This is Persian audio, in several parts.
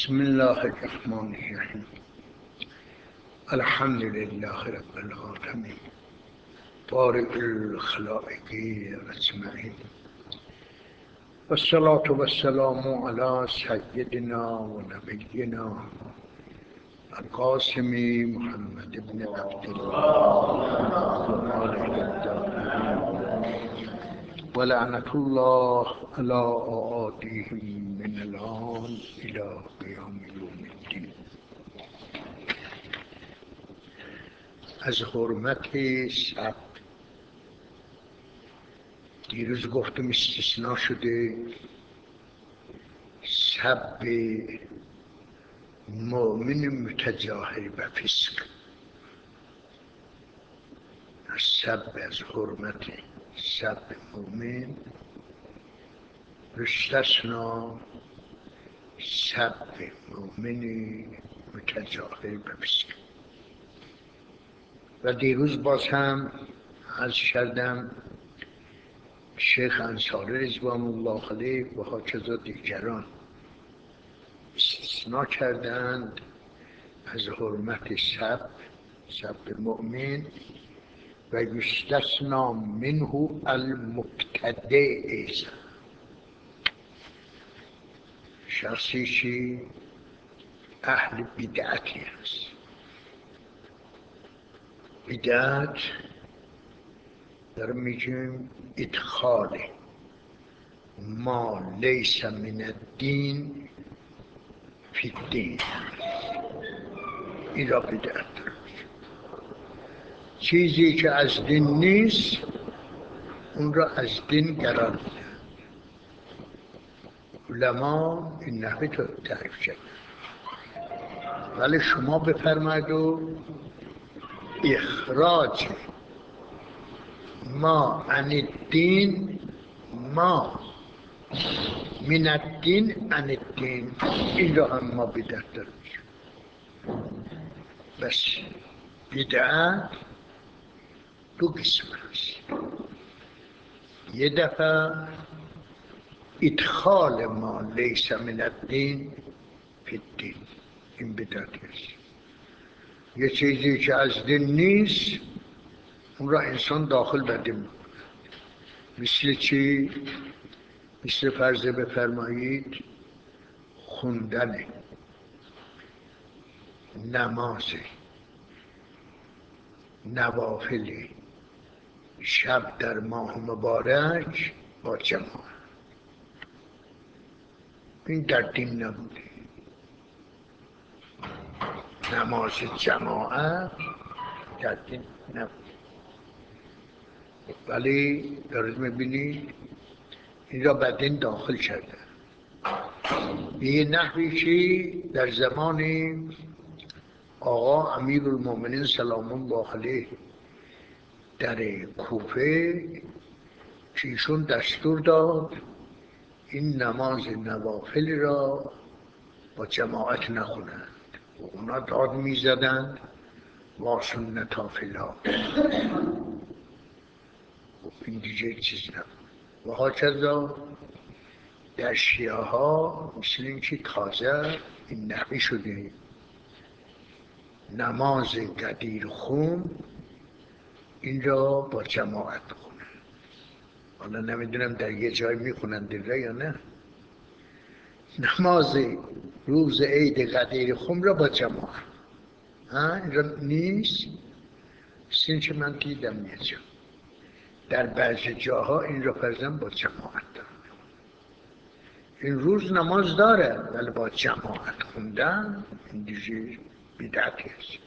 بسم الله الرحمن الرحیم. الحمد لله رب العالمین بارئ الخلائق اجمعین والصلاة والسلام علی سیدنا و نبینا القاسم محمد بن عبدالله و آله الطاهرین و لعنة الله علی اعادیهم من الآن الی قیام یوم الدین. از حرمت سب دیروز گفتم استثناء شده سب مؤمن متجاهر به فسق. از سب، از حرمت سب مؤمن یستثنی سب مؤمن متجاهر به فسق. و دیروز باز هم عرض کردم شیخ انصاری رضوان الله علیه و هاکذا دیگران استثناء کردند از حرمت سب مؤمن و یستثنی منه المبتدع. شخصی که اهل بدعتی است. بدعت در میگیم ادخال ما لیس من الدین فی الدین. این را بدعت دارد. چیزی که از دین نیست اون را از دین قرار میدن. علما این نحوی تو تعریف کرد. ولی شما بفرمایید و اخراج ما عن الدین، ما من الدین عن الدین، این را هم ما بدعت داریم. بس بدعت دو قسم است. یه دفعه ادخال ما لیس من الدین فی الدین، این بدعت است. یه چیزی که از دین نیست اون را انسان داخل بده می‌کند. مثل چی؟ مثل فرض بفرمایید خوندن نماز نوافل شب در ماه مبارک با جماعت، این در دین نبوده. نماز جماعت در دین نبوده. ولی دارید میبینید این را به دین داخل کرده. به یه نحوی که در زمان آقا امیرالمومنین سلام الله علیه در کوفه که ایشون دستور داد این نماز نوافل را با جماعت نخونند و اونا داد میزدند وا سنتا فی الله. این دیگه چیز نبود. و هاکذا در شیعه ها مثل این که تازه این نحوی شده نماز قدیر خون این را با جماعت خونن. حالا نمیدونم در یه جای میخونند این را یا نه. نماز روز عید قدیر خون را با جماعت، این را نیست. مثل این که من دیدم یه جا در بعضی جاها این را فرزن با جماعت دارن. این روز نماز داره ولی با جماعت خوندن این دیگه بدعتی است.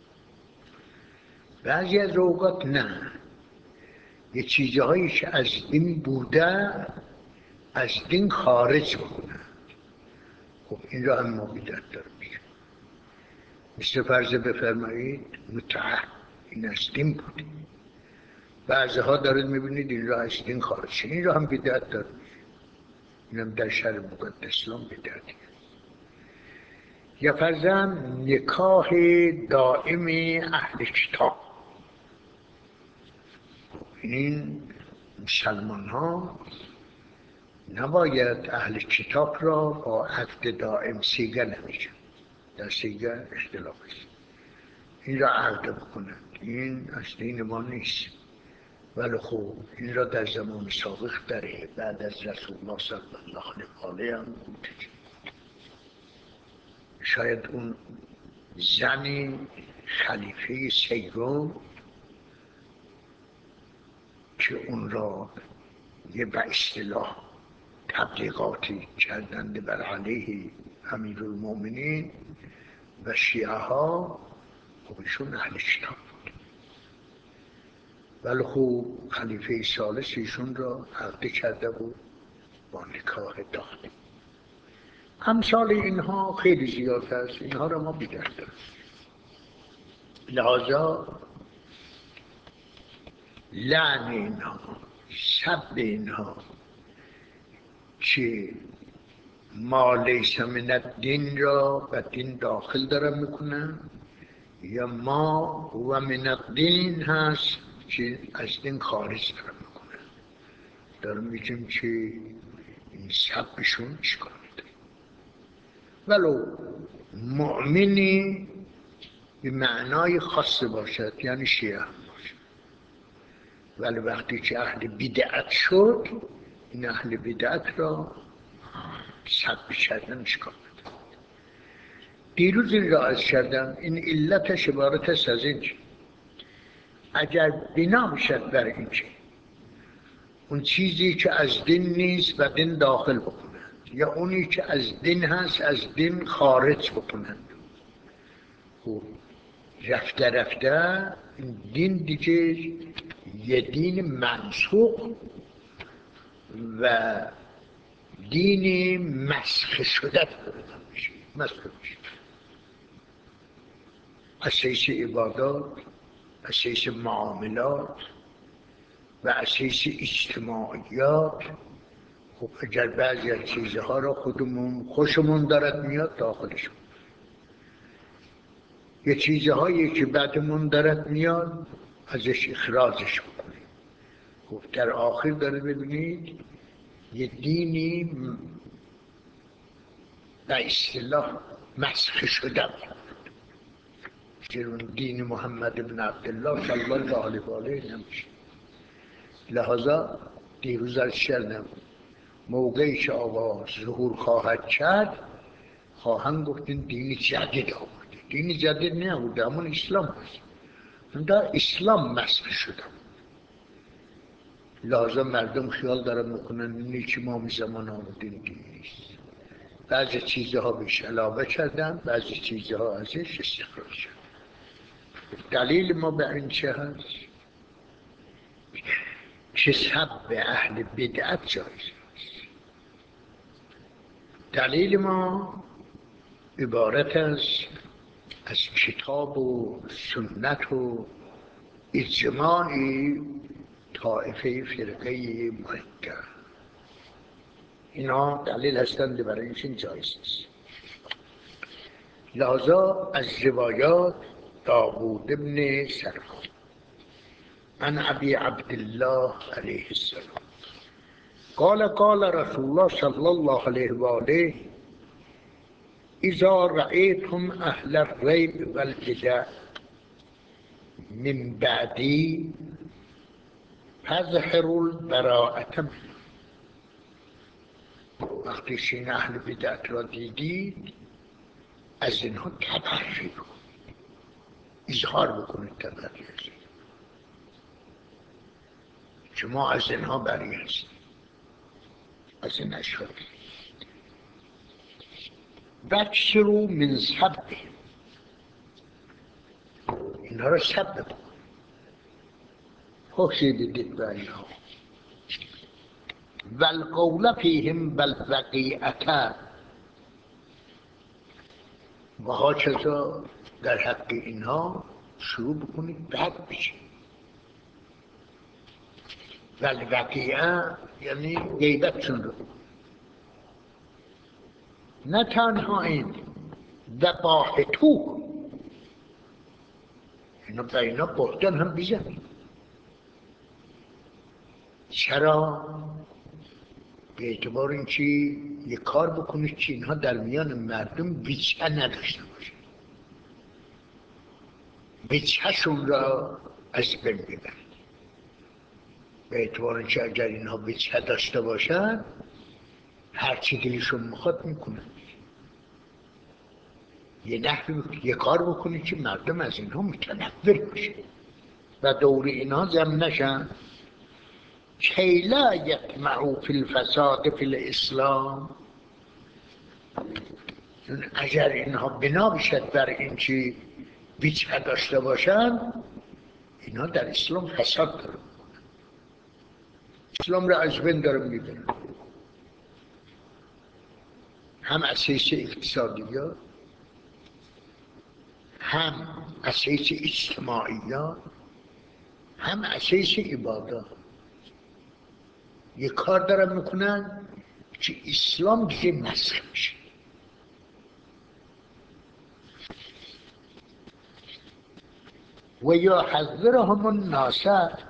بعضی از اوقات نه، یه چیزهایی که از دین بوده از دین خارج بکنن. خب این را هم ما بدعت داریم. مثل فرض بفرمایید متعه، این از دین بوده. بعضی ها دارید میبینید این را از دین خارج شد، این را هم بدعت داریم. این هم در شرع مقدس اسلام بدعتی. یا فرضاً نکاح دائم اهل کتاب. این مسلمان ها نباید اهل کتاب را با عقد دائم سیگه نمیشن، در سیگه اختلاف است. این را عقد بکنند، این از دین ما نیست. ولی خب این را در زمان سابق داره، بعد از رسول الله صلی الله علیه و آله هم بوده. شاید اون زن خلیفه سیوم که اون را یه به اصطلاح تبلیغاتی کردند بر علیه امیرالمومنین و شیعه ها، خب ایشون اهل کتاب بود، ولی خب خلیفه ثالث ایشون را عقد کرده بود با نکاح دائم. امثال اینها خیلی زیاد است، اینها را ما بدرد داریم. لحاظا لعن اینها، سب اینها که ما لیس من الدین را و دین داخل دارن میکنن، یا ما و من الدین هست که از دین خارج دارن میکنن. دارم میگم که این سبشون اشکال میده. ولو مؤمنی به معنای خاص باشد، یعنی شیعه هم باشد، ولی وقتی که اهل بدعت شد، این اهل بدعت را سب کردن اشکال میده. دیروز این را عرض کردم، این علتش عبارت است از این که اگر بنا بشد بر این که اون چیزی که از دین نیست و دین داخل بکنند، یا اونی که از دین هست از دین خارج بکنند، خب رفته رفته دین دیگه یه دین منسوخ و دین مسخ شده میشه. مسخ میشه از حیث عبادات، از حیث معاملات و از حیث اجتماعیات. خب اگر بعضی از چیزها را خودمون خوشمون دارد میاد داخلشون، یه چیزهایی که بعدمون دارد میاد ازش اخراجش بکنیم. خب در آخر داره ببینید یه دینی به اصطلاح مسخ شده که اون دین محمد بن عبدالله صلی الله علیه و آله نمیشه. لحاظا دیروز از شردم موقعی که آقا ظهور خواهد کرد خواهند گفتین دین جدید آورده. دین جدید نه آورده، همون اسلام هست. در اسلام مسخ شده. لازم مردم خیال دارن میکنن اینی که ما می زمان آمدین دین نیست. بعضی چیزها بهش علاوه کردن، بعضی چیزها ازش استخراج شدن. دلیل ما به این چه هست؟ که سب اهل بدعت جایز است. دلیل ما عبارت است از کتاب و سنت و اجماعی طائفه فرقه مکه. اینا دلیل هستند برای اینکه جایز است. لذا از روایات داوود ابن سلمان عن ابی عبدالله علیه السلام قال رسول الله صلی الله علیه و آله اذا رأيتم اهل الریب والبدع من بعدی فاظهروا البراءة. وقتی این اهل بدعت را دیدید از اینها تبرئه کنید، اظهار بکنید تبرئه که ما از اینها بری هستیم، از این اشیاء. واکثروا من سبهم، اینها را سب بکنید، خوشی بدید به اینها. والقول فیهم بالوقیعة، و هاچذا در حق اینها شروع بکنید بد بشید. والوقیعه یعنی غیبتشون رو، نه تنها این وباحتو، اینا به اینا بهتان هم بیزنید. چرا؟ به اعتبار اینکه یک کار بکنید که اینها در میان مردم وجهه نداشته باشه، وجههشون را از بین ببرید. به اعتبار اینکه اگر اینها وجهه داشته باشن هر چی دلشون میخواد میکنن. یه کار بکنید که مردم از اینها متنفر بشه و دور اینها جمع نشن. کی لا یطمعوا فی الفساد فی الاسلام. اگر اینها بنا بشد بر این که وجهه داشته باشن، اینها در اسلام فساد دارن، اسلام را از بین دارن میبرن، هم از حیث اقتصادیات، هم از حیث اجتماعیات، هم از حیث عبادات. یک کار دارن میکنن که اسلام دیگه مسخ میشه. و یحذرهم الناس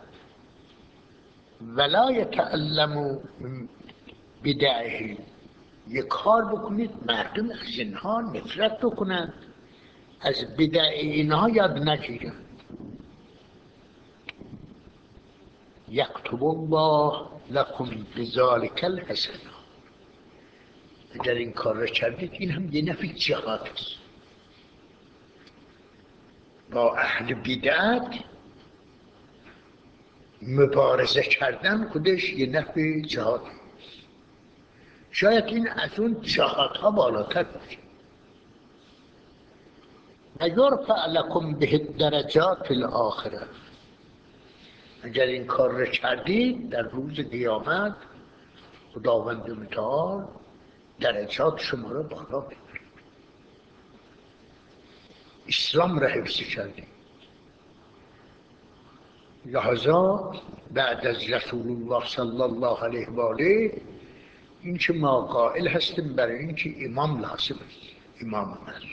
ولا یتعلموا من بدعه. یک کار بکنید مردم از اینها نفرت بکنند، از بدع اینها یاد نگیرند. یکتب الله لکم بذلک الحسنات. اگر این کار را کردید این هم یه نفع جهاد است. با اهل بدعت مبارزه کردن خودش یه نفع جهاد است. شاید این از اون جهادها بالاتر باشه. و یرفع لکم به الدرجات فی الاخره. اگر این کار را کردید در روز قیامت خداوند متعال درجات شما را بالا ببرد. اسلام را حفظ کردید. لحظا بعد از رسول الله صلی الله علیه و آله این که ما قائل هستیم برای این که امام لازم است، امام معصوم.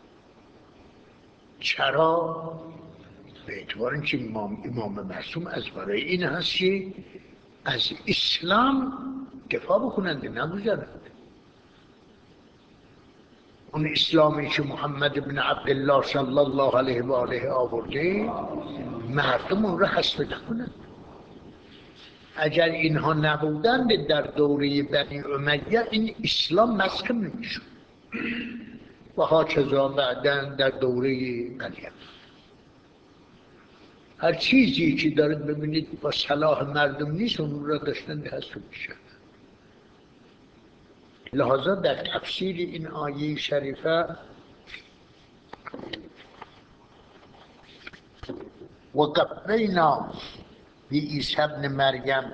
چرا؟ به اعتبار اینکه امام معصوم از برای این هست که از اسلام دفاع بکنند، نگذارند. اون اسلامی که محمد بن عبدالله صلی الله علیه و آله آورده مردم اون را حذف نکنند. اگر اینها نبودند در دوره بنی امیه این اسلام مسخ نمیشد و هاکذا بعداً در دوره بنی. هر چیزی که دارید ببینید با صلاح مردم نیست اون را داشتن حذف میشد. لحاظا در تفسیر این آیه شریفه و قفینا بعیسی ابن مریم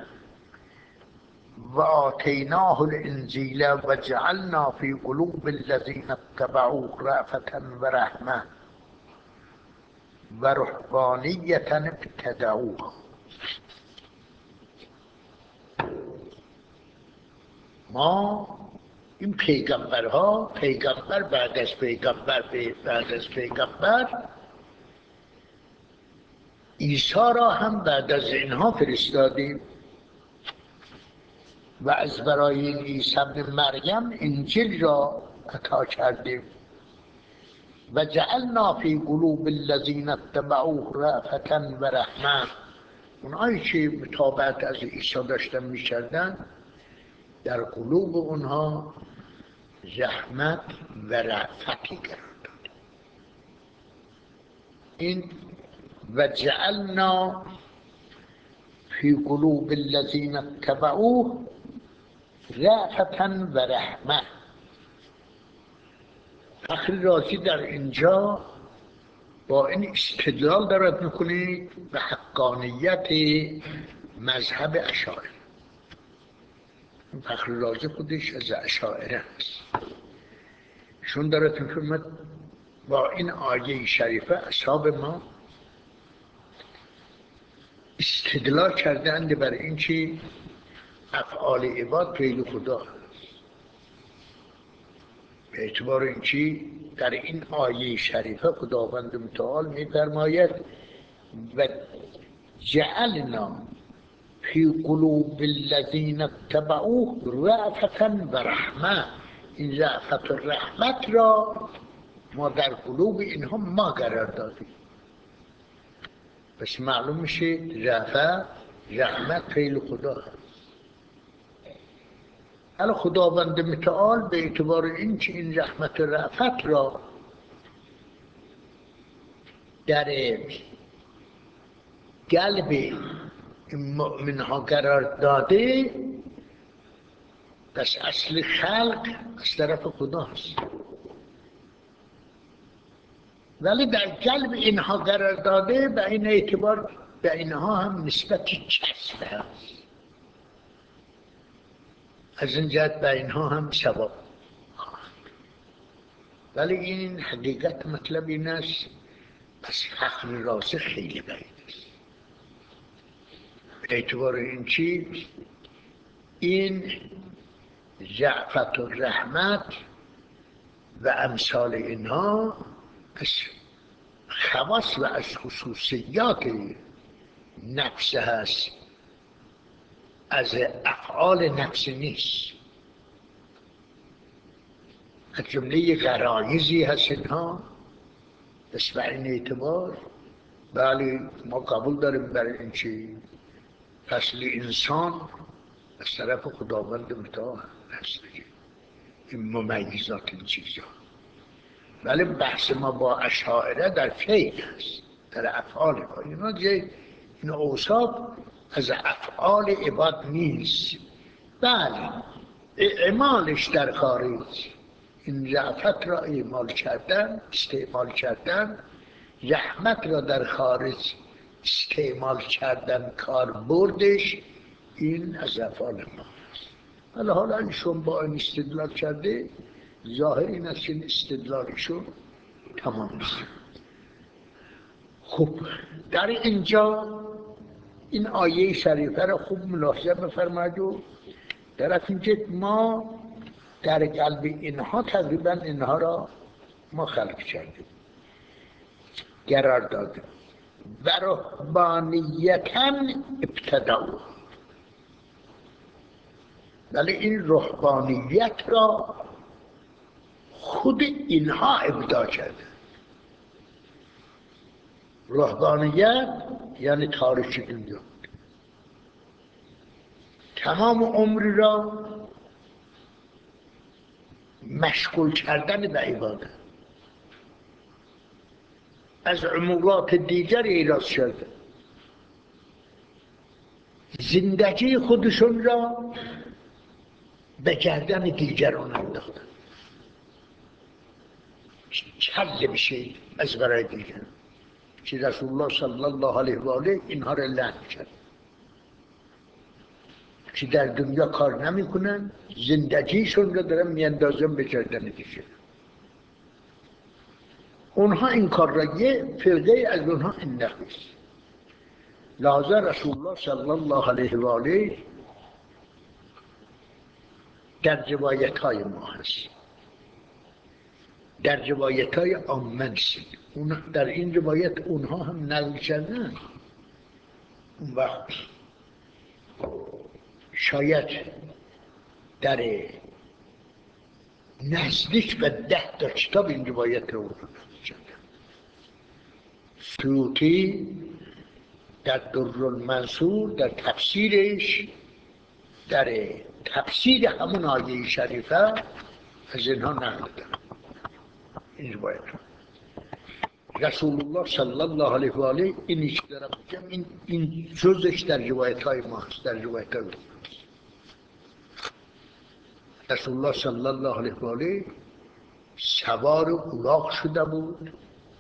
و آتیناه الانجیل و جعلنا فی قلوب الذین اتبعوه رأفة و رحمة و رهبانیة ابتدعوها. ما این پیغمبرها، پیغمبر بعد از پیغمبر بعد از پیغمبر، عیسی را هم بعد از اینها فرستادیم و از برای این عیسی ابن مریم انجیل را عطا کردیم و جعلنا فی قلوب الذین اتبعوه رأفة و رحمة. اونهایی که متابعت از عیسی داشتن می‌کردن در قلوب اونها رحمت و رأفتی قرار داد. این و جعلنا فی قلوب الذین اتبعوه رأفة و رحمة. فخر رازی در اینجا با این استدلال دارد میکنید به حقانیت مذهب اشاعره. فخر رازی خودش از اشاعره هست. چون دارد میکنید با این آیه شریفه اصحاب ما استدلال کردند برای این که افعال عباد فعل خدا هست. به اعتبار اینکه در این آیه شریفه خداوند متعال می‌فرماید و جعلنا فی قلوب الذین اتبعوه رأفة و رحمه. این رأفت و رحمت را ما در قلوب اینها ما قرار دادیم. پس معلوم میشه رأفت رحمت فعل خدا هست. حالا خداوند متعال به اعتبار این که این رحمت و رأفت را در قلب این مؤمنها قرار داده، پس اصل خلق از طرف خداست، ولی در قلب اینها قرار داده به این اعتبار به اینها هم نسبتی چسب هست، از این جهت به اینها هم ثواب. ولی این حقیقت مطلب این است، پس فخر راسخ خیلی بعید است. به اعتبار این چیز این رأفت و رحمت و امثال اینها از خواص و از خصوصیات نفس هست، از افعال نفس نیست. از جمله غرایزی هست اینها. بس به این اعتبار بله ما قبول داریم برای این چی فصل انسان از طرف خداوند متعال هست، این ممیزات این چیزها. ولی بحث ما با اشاعره در فعل هست، در افعال ها. اینا جای این اوصاف از افعال عباد نیست. بله اعمالش در خارج، این رأفت را اعمال کردن، استعمال کردن، رحمت را در خارج استعمال کردن، کار بردش، این از افعال ما است. حالا ایشون با این استدلال کرده، ظاهر این است که استدلالشون تمام است. خب در اینجا این آیه شریفه را خوب ملاحظه بفرمایید و در اینجا ما در قلب اینها تقریبا اینها را ما خلق کردیم، قرار دادیم. و رهبانیتاً ابتداء، ولی این رهبانیت را خود اینها ابداع کرده. رهبانیت یعنی تاریخ دنیا، تمام عمر را مشغول کردن به عبادت، از امورات دیگر ایراز شده، زندگی خودشون را به گردن دیگران انداختن، چله بشه از برای دیگران. که رسول الله صلی الله علیه و آله اینها را لعن کرد که در دنیا کار نمی کنن، زندگیشون را دارن میاندازن به گردن دیگران. اونها این کار را یه فرقه از اونها انداخت. لذا رسول الله صلی الله علیه و آله در روایت های ما هست، در روایت های آمن است. در این روایت اونها هم نقل کردن. اون وقت شاید در نزدیک به 10 تا کتاب این روایت رو کردن. سیوطی در درالمنصور در تفسیرش، در تفسیر همون آیه شریفه از اینها نقل دارن. این روایت رسول الله صلی الله علیه و آله اینی که دارم بگم این جزش در روایت های ما هست، در روایت های رسول الله صلی الله علیه و آله سوار اوراق شده بود.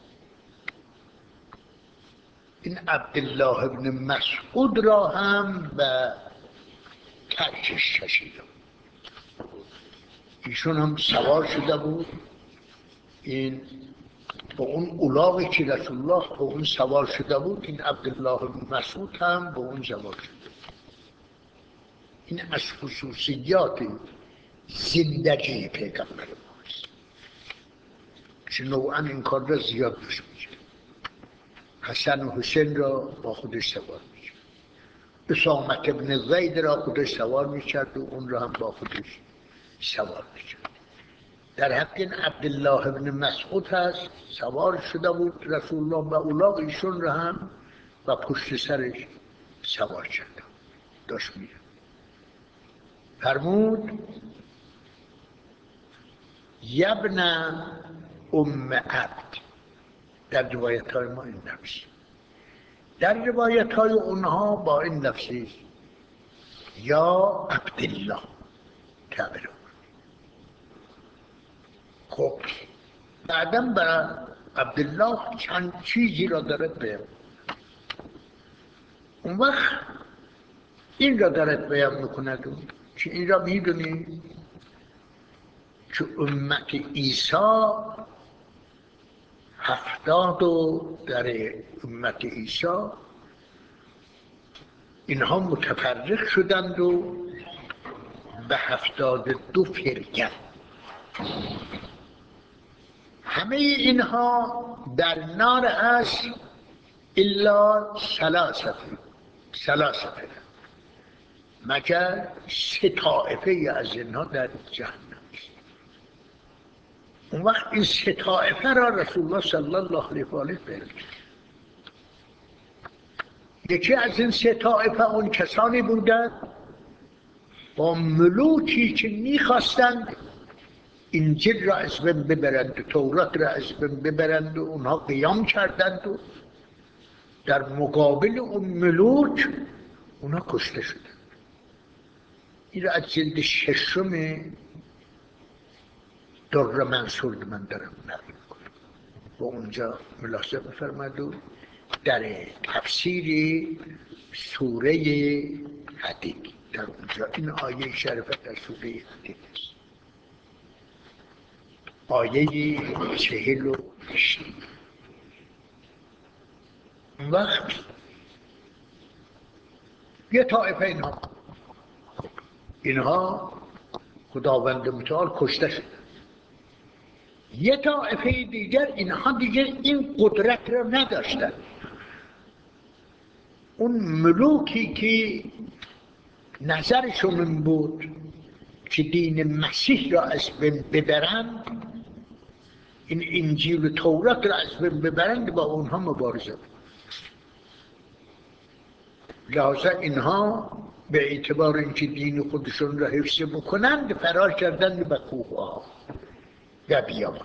این عبدالله ابن مسعود را هم به ترکش کشیده، ایشون هم سوار شده بود. این با اون اولاغی که رسول الله با اون سوار شده بود، این عبدالله ابن مسعود هم با اون سوار شده. این از خصوصیات زندگی پیغمبر ماست که نوعا این کار را زیاد داشت میشه. حسن و حسین را با خودش سوار میشه. اسامت ابن زید را خودش سوار میکرد و اون را هم با خودش سوار میکرد. در حق این عبدالله ابن مسعود هست، سوار شده بود رسول الله و اولاغ ایشون را هم و پشت سرش سوار کرد داشت میره. فرمود یبن ام عبد، در روایت های ما این نفس، در روایت های اونها با این نفسی یا عبدالله تعبیر. خب بعدم برای عبدالله چند چیزی را دارد بیان. اون وقت این را دارد بیان میکند که این را میدونی که امت عیسی 70 و در امت عیسی اینها متفرق شدند و به 72 فرقه. همه اینها در نار است الا ثلاثه مگر 3 طایفه از اینها در جهنم است. اون وقت این 3 طایفه را رسول الله صلی الله علیه و آله بیان کرد. یکی از این 3 طایفه اون کسانی بودند با ملوکی که میخواستند انجیل را از بین ببرند و تورات را از بین ببرند و اونها قیام کردند و در مقابل اون ملوک اونها کشته شدند. این را از جلد 6 در منصور من دارم نقل میکنم و اونجا ملاحظه بفرمایید و در تفسیر سوره حدید در اونجا این آیه شریفه در سوره حدید است، آیه 48. اون وقت یه طایفه اینها خداوند متعال کشته شد. یه طایفه دیگر اینها دیگر این قدرت را نداشتند. اون ملوکی که نظرشون این بود که دین مسیح را از بین ببرند، این انجیل و تورات را از بین ببرند، با اونها مبارزه بود. لذا اینها به اعتبار اینکه دین خودشون را حفظ بکنند فرار کردند به کوه‌ها و بیابان.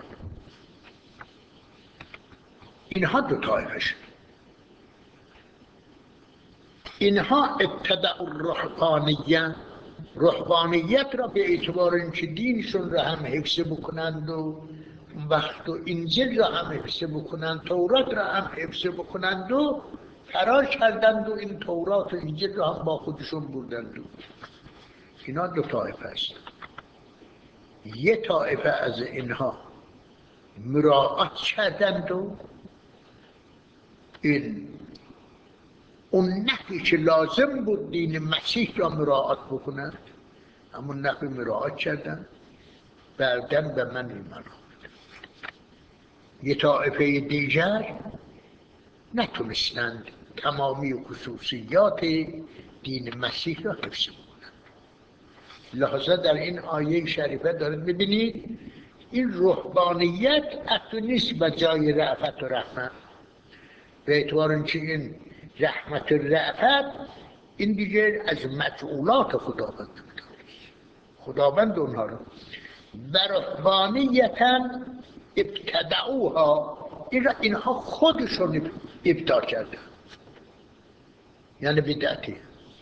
اینها 2 طایفه شد. اینها ابتدعوا رهبانیت را به اعتبار اینکه دینشون را هم حفظ بکنند و وقت و انجیل را هم حفظ بکنند، تورات را هم حفظ بکنند و فرار کردند و این تورات و انجیل را هم با خودشون بردند. اینا 2 طایفه است. یه طایفه از اینها مراعات کردند و این اون نحوی که لازم بود دین مسیح را مراعات بکنند همون نحوی مراعات کردند، بعدن به من ایمان آوردند. یه طایفه دیگر نتونستند تمامی خصوصیات دین مسیح را حفظ کنند. لحظه در این آیه شریفه دارید ببینید این رهبانیت اصلا نیست به جای رأفت و رحمت، به اعتبار اینکه این رحمت و رأفت این دیگر از مفعولات خداوند خداوند اونها رو و رهبانیتا ابتدعوها، اینها خودشون ابداع کردن، یعنی بدعتی.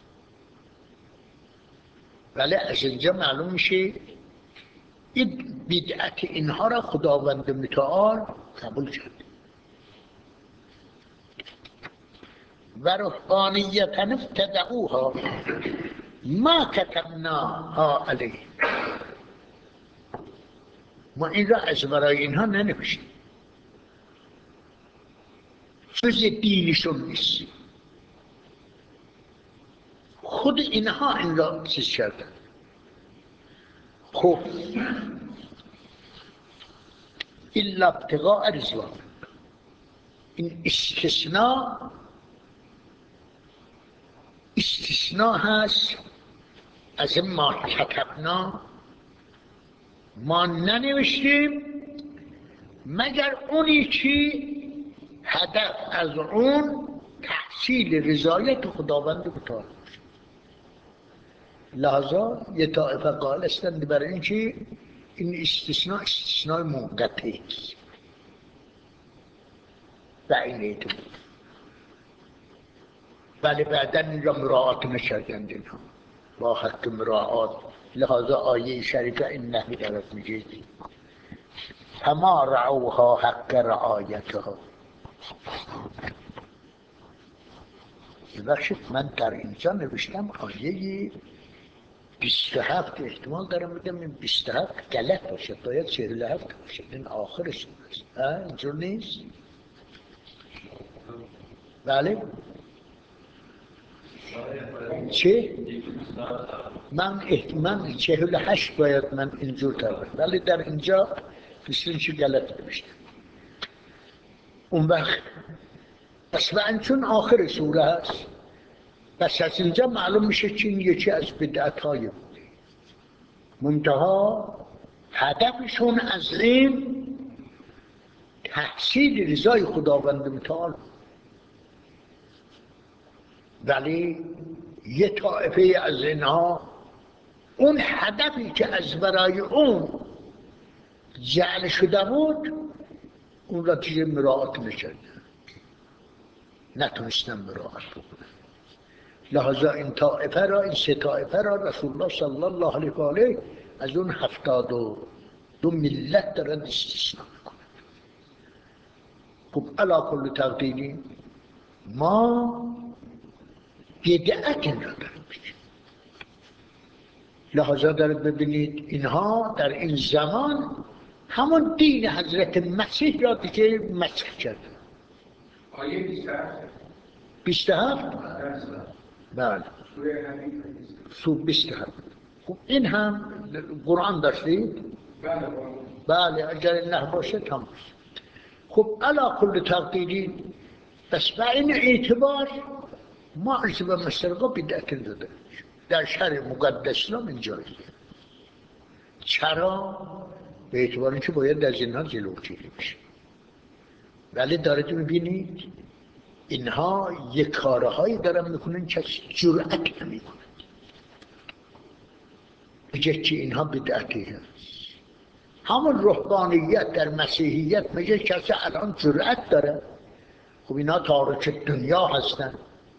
ولی از اینجا معلوم میشه این بدعت اینها را خداوند متعال قبول کرد. و رهبانیتا ابتدعوها ما کتبناها علیه، ما این را از برای اینها ننوشتیم، جز دینشون نیست، خود اینها این را چیز کردن. خب الا ابتغاء رضوان، این استثناء هست از این ما کتبنا، ما ننوشتیم مگر اونی که هدف از اون تحصیل رضایت خداوند متعال. لحظا یه طایفه قائل هستند برای اینکه این استثناء موقتی است و این اعتبار، ولی بعدا این را مراعات نکردند اینها با حق مراعات. لحاظا آیه شریفه این نحوی دارد میگه فما رعوها حق رعایتها. ببخشید من در اینجا نوشتم آیه 27 احتمال دارم بگم این 27 غلط باشد، باید 47 باشد، این آخرش است. اینجور نیست؟ بله؟ چه؟ من 48 باید من اینجور تر، ولی در اینجا مثل چی غلط نوشتم. اون وقت اصلا چون آخر سوره هست، بس از اینجا معلوم میشه که این یکی از بدعت‌های بوده، منتها هدفشون از این تحصیل رضای خداوند متعال، ولی یه طایفه از اینها اون هدفی که از برای اون جعل شده بود اون را دیگه مراعات نکردن، نتونستن مراعات بکنن. لحاظا این طائفه را، این سه طائفه را رسول الله صلی الله علیه و آله از اون 72 ملت دارن استثناء میکنن. خب علا کل تقدیری ما بدعت این را داریم بگیم. لحاظا دارید ببینید اینها در این زمان همون دین حضرت مسیح را دیگه مسخ کردن. آیه 27 27 بله سوره 27. خب این هم قرآن داشتید؟ بله اگر نه باشه تمام. خب علا کل تقدیری بس با این اعتبار ما از به مشرقا بدعت داده در شهر مقدس نام اینجاییه. چرا؟ به اعتباری که باید از اینها جلوگیری بشه. ولی دارید میبینید اینها یک کارهایی دارن میکنن که جرأت نمیکنن میگه که اینها بدعتی هست. همون رهبانیت در مسیحیت میگه کسی الان جرأت داره. خب اینا تارک دنیا هستن.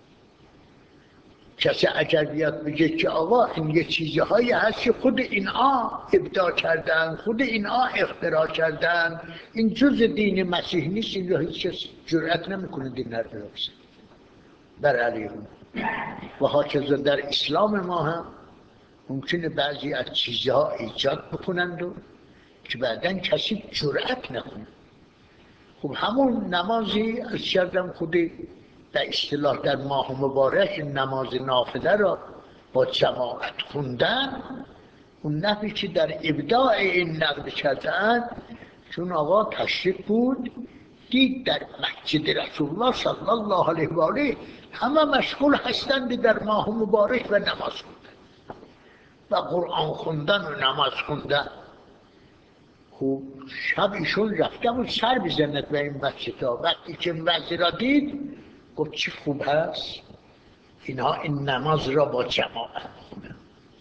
کسی عجبیت میگه که آقا این یه چیزهایی هست که خود اینها ابداع کردن، خود اینها اختراع کردن، این جز دین مسیح نیست، این را هیچ کس جرأت نمیکنه دین رو بنویسه بر علیهم. و هاکذا در اسلام ما هم ممکنه بعضی از چیزها ایجاد بکنند و که بعداً کسی جرأت نکنه. خب همون نمازی از کردم خودی به اصطلاح در ماه مبارک نماز نافله را با جماعت خوندن، اون نحوی که در ابداع این نقل کردن، چون آقا تشریف بود دید در مسجد رسول الله صلی الله علیه و آله همه مشغول هستند در ماه مبارک و نماز خوندن و قرآن خوندن و نماز خوندن. خب شب ایشون رفته بود سر بزند به این مسجدها. وقتی که این وضع را دید گفت چه خوب هست اینها این نماز را با جماعت بخونن.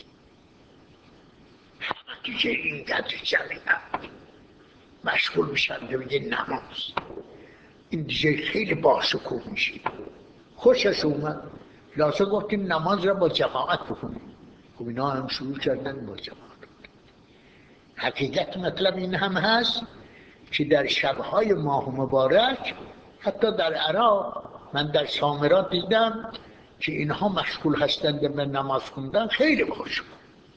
همه دیگه اینقدر جمعیت مشغول میشن به نماز، این دیگه خیلی باشکوه میشه. خوشش اومد، لازم گفتیم نماز را با جماعت بخونیم. خب اینا هم شروع کردن با جماعت. حقیقت مطلب این هم هست که در شبهای ماه مبارک حتی در عراق من در سامرا دیدم که اینها مشغول هستند به نماز خوندن، خیلی خوشم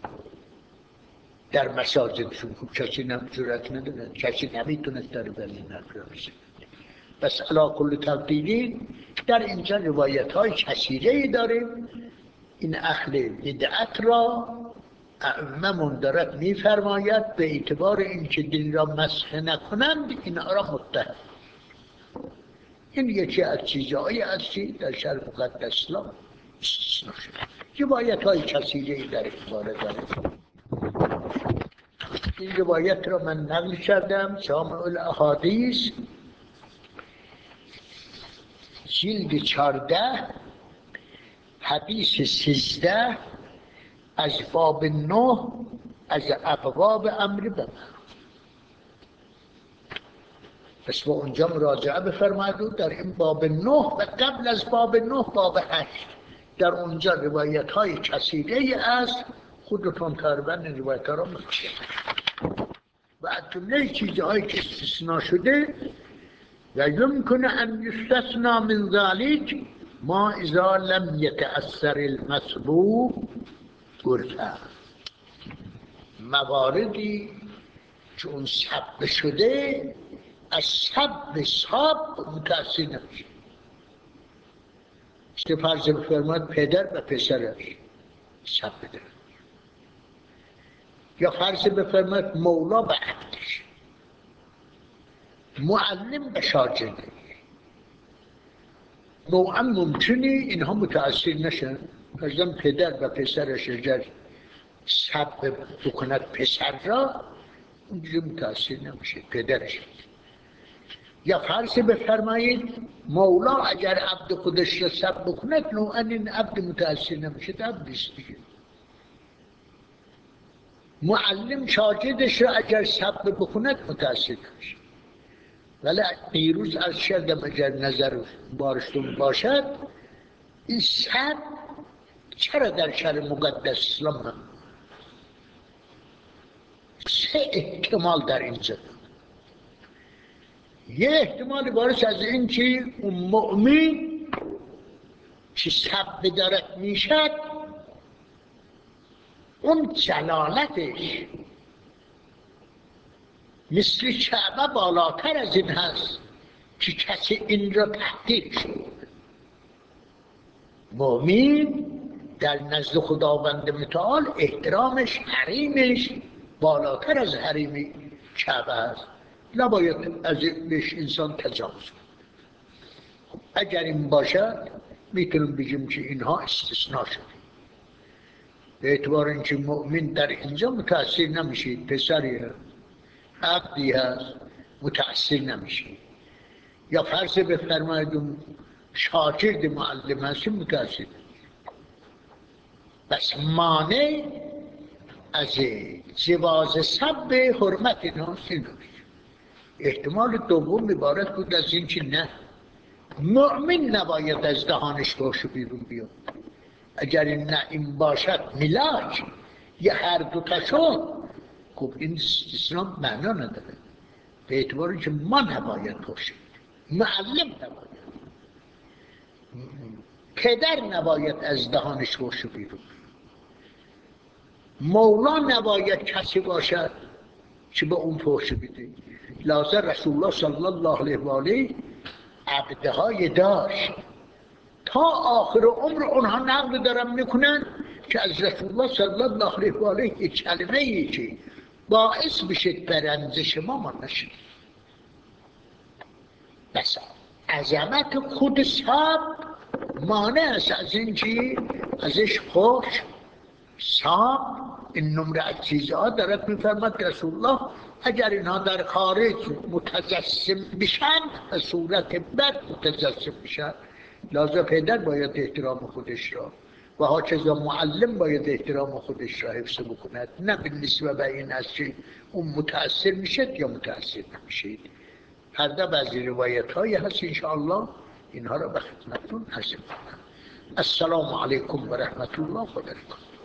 در مساجدشون. خوب کسی جرأت نداره، کسی نمیتونست در بین نفرشه. بس علا کل تبدیلی در اینجا روایت های کثیره داریم. این اهل بدعت را ائمه‌مون دارد میفرماید به اعتبار اینکه دین را مسخ نکنند اینها را متهم. این یکی از چیزهایی است که در شرع مقدس اسلام استثناء شده. روایت های کثیری در این باره داره. این روایت را من نقل کردم، جامع الاحادیث جلد 14 حدیث 13 از باب 9 از ابواب امر بالمعروف. پس با اونجا مراجعه بفرمایید. در این باب 9 و قبل از باب 9 باب 8 در اونجا روایت های کثیره است. خودتون تقریبا این روایت ها را می‌چینید و از جمله چیزهایی که استثناء شده و یمکن ان یستثنى من ذلك ما اذا لم یتأثر المسبوق گرفته. مواردی که اون سب شده از سب متأثر نمیشه. فرض بفرماید پدر و پسرش سب بده، یا فرض بفرماید مولا و عبدش، معلم و شاگرد، نوعا ممکنه اینها متأثر نشن. مثلا پدر و پسرش اگر سب بکند پسر را، اونجا متأثر نمیشه پدرش. یا فرض بفرمایید مولا اگر عبد خودش را سب بکند، نوعا این عبد متأثر نمیشه، عبدش دیگه. معلم شاگردش را اگر سب بکند متأثر نمیشه. ولی دیروز از شدم اگر نظر بارشتون باشد، این سب چرا در شرع مقدس اسلام هم؟ سه احتمال در اینجا. یه احتمال بارش از این که اون مؤمن که سب بدارد میشد، اون جلالتش مثل کعبه بالاتر از این هست که کسی این را تحقیر شد. مؤمن در نزد خداوند متعال احترامش، حریمش بالاتر از حریم کعبه است. نباید از بهش انسان تجاوز کنه. اگر این باشد میتونیم بگیم که اینها استثناء شده. به اعتبار اینکه مؤمن در اینجا متأثر نمیشه، پسری هست، عبدی هست، متأثر نمیشه. یا فرض بفرمایید شاگرد معلم هست، متأثر نمیشه. بس مانع از جواز سب حرمت ایناست. احتمال دوم عبارت بود از این که نه، مؤمن نباید از دهانش فحش بیرون بیاد. اگر این باشد ملاک یا هر دو تاشو، خب این استثناء معنا نداره. به اعتبار اینکه ما نباید فحش بیرون، معلم نباید، پدر نباید از دهانش فحش بیرون، مولا نباید کسی باشد که به اون فحش بده. لازم رسول الله صلی الله علیه و آله عبدهای داشت، تا آخر عمر اونها نقل دارن میکنن که از رسول الله صلی الله علیه و آله یک کلمه ای که باعث بشه برنزش ما نشه. بس عظمت خود سب مانع است از این که ازش فحش سب این نمره از چیزها دارد میفرمد رسول الله اگر اینها در خارج متجسم بشن به صورت بد متجسم بشن، لازم پدر باید احترام خودش را و هاچیزا معلم باید احترام خودش را حفظ بکند، نه به نسبه به این است که اون متأثر میشد یا متأثر نمیشید. هر ده بعضی روایت هایی هست انشاءالله اینها را به خدمتتون حاضر کنم. السلام علیکم و رحمت الله و برکاته.